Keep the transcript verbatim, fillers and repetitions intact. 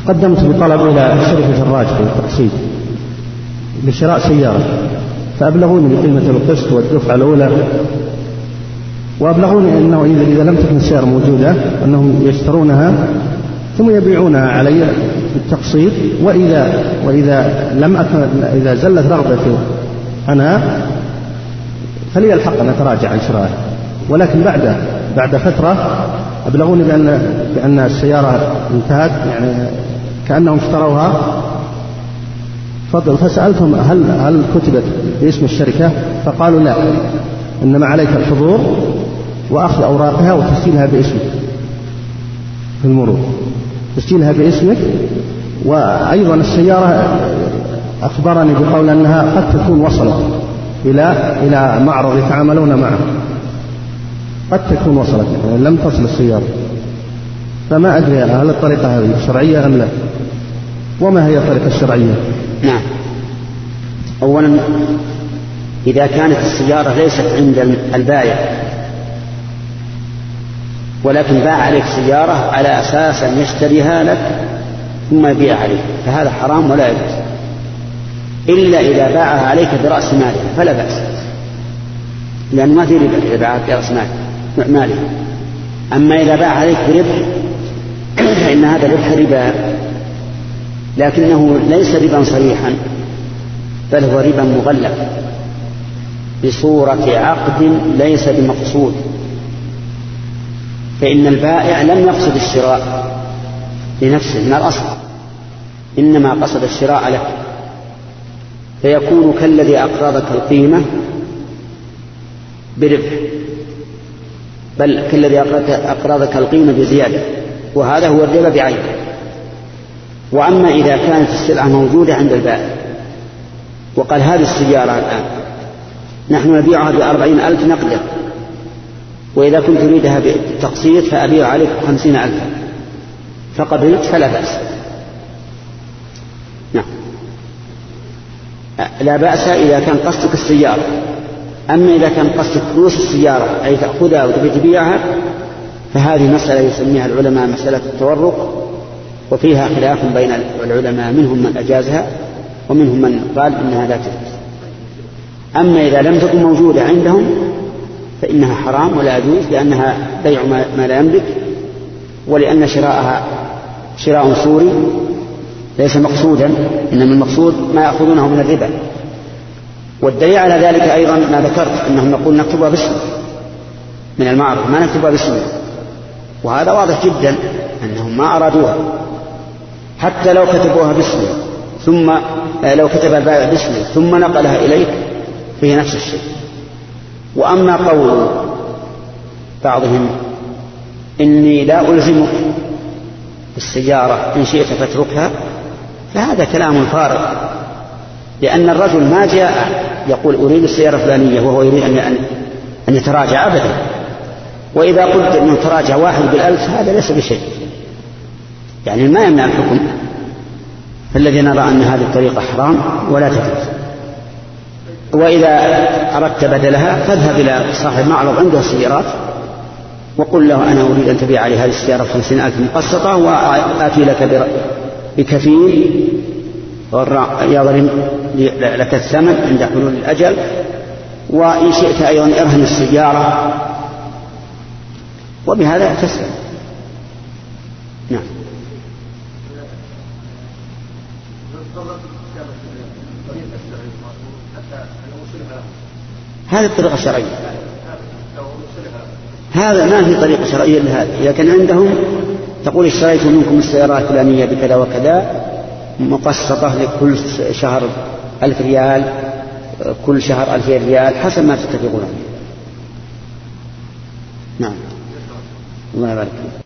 تقدمت بطلب إلى شركة الراجحي للتقسيط لشراء سيارة، فأبلغوني بقيمة القسط والدفعة الأولى، وأبلغوني أنه إذا لم تكن السيارة موجودة أنهم يشترونها ثم يبيعونها علي بالتقسيط، وإذا وإذا لم أكن إذا زلت رغبتي أنا فلي الحق أن أتراجع عن شرائها. ولكن بعد بعد فترة أبلغوني بأن بأن السيارة انتهت، يعني كأنهم اشتروها. فضل فسألتهم هل هل كتبت باسم الشركة؟ فقالوا لا، إنما عليك الحضور وأخذ أوراقها وتسجيلها باسمك في المرور، تسجيلها باسمك. وأيضا السيارة أخبرني بقول أنها قد تكون وصلت إلى إلى معرض يتعاملون معه، قد تكون وصلت لم تصل السيارة. فما أدري هل الطريقة هذه شرعية أم لا، وما هي الطريقة الشرعية؟ نعم، أولا إذا كانت السيارة ليست عند البائع ولكن باع عليك سيارة على أساس أن يشتريها لك ثم يبيع عليك، فهذا حرام ولا يجوز، إلا إذا باعها عليك برأس مالها فلا بأس، لأن ما في ربا إذا باعها برأس مالها. أما إذا باع عليك بربح فإن هذا الربح ربا، لكنه ليس ربا صريحا، بل هو ربا مغلق بصورة عقد ليس بمقصود. فإن البائع لم يقصد الشراء لنفسه من الأصل، إنما قصد الشراء لك، فيكون كالذي أقرضك القيمة بربح، بل كالذي أقرضك القيمة بزيادة، وهذا هو الربا بعينه. وأما إذا كانت السلعة موجودة عند البائع وقال هذه السيارة الآن نحن نبيعها بأربعين ألف نقدا، وإذا كنت تريدها بالتقسيط فأبيع عليك خمسين ألفا، فقبلت فلا بأس. نعم، لا بأس إذا كان قصدك السيارة. أما إذا كان قصدك فلوس السيارة أي تأخذها وتبي تبيعها فهذه مسألة يسميها العلماء مسألة التورق، وفيها خلاف بين العلماء، منهم من أجازها ومنهم من قال إنها لا تجوز. أما إذا لم تكن موجودة عندهم فإنها حرام ولا يجوز، لأنها بيع ما لا يملك، ولأن شراءها شراء صوري ليس مقصودا، إنما المقصود ما يأخذونه من الربا. والدليل على ذلك أيضا ما ذكرت أنهم نقول نكتبها باسمه من المعرض، ما نكتبها باسمه، وهذا واضح جدا أنهم ما أرادوها. حتى لو كتبوها باسمه ثم لو كتب البائع باسمه ثم نقلها إليك فهي نفس الشيء. وأما قول بعضهم إني لا ألزمك بالسيارة إن شئت فاتركها، فهذا كلام فارغ، لأن الرجل ما جاء يقول أريد السيارة الفلانية وهو يريد أن يتراجع أبدا. وإذا قلت أنه تراجع واحد بالألف هذا ليس بشيء، يعني ما يمنع الحكم. فالذي نرى أن هذه الطريقة حرام ولا تجوز. وإذا أردت بدلها فاذهب إلى صاحب معرض عنده السيارات وقل له أنا أريد أن تبيع لي هذه السيارة بخمسين ألف مقسطة، وآتي لك بكفيل يضرب لك الثمن عند حلول الأجل، وإن شئت أيضا ارهن السيارة، وبهذا تسلم. نعم. هذه الطريقة الشرعية، هذا ما في طريقة شرعية لهذا. إذا كان عندهم تقول اشتريت منكم السيارات الفلانية بكذا وكذا مقسطة لكل شهر ألف ريال، كل شهر ألفين ريال، حسب ما تتفقون عليه. نعم، الله يبارك.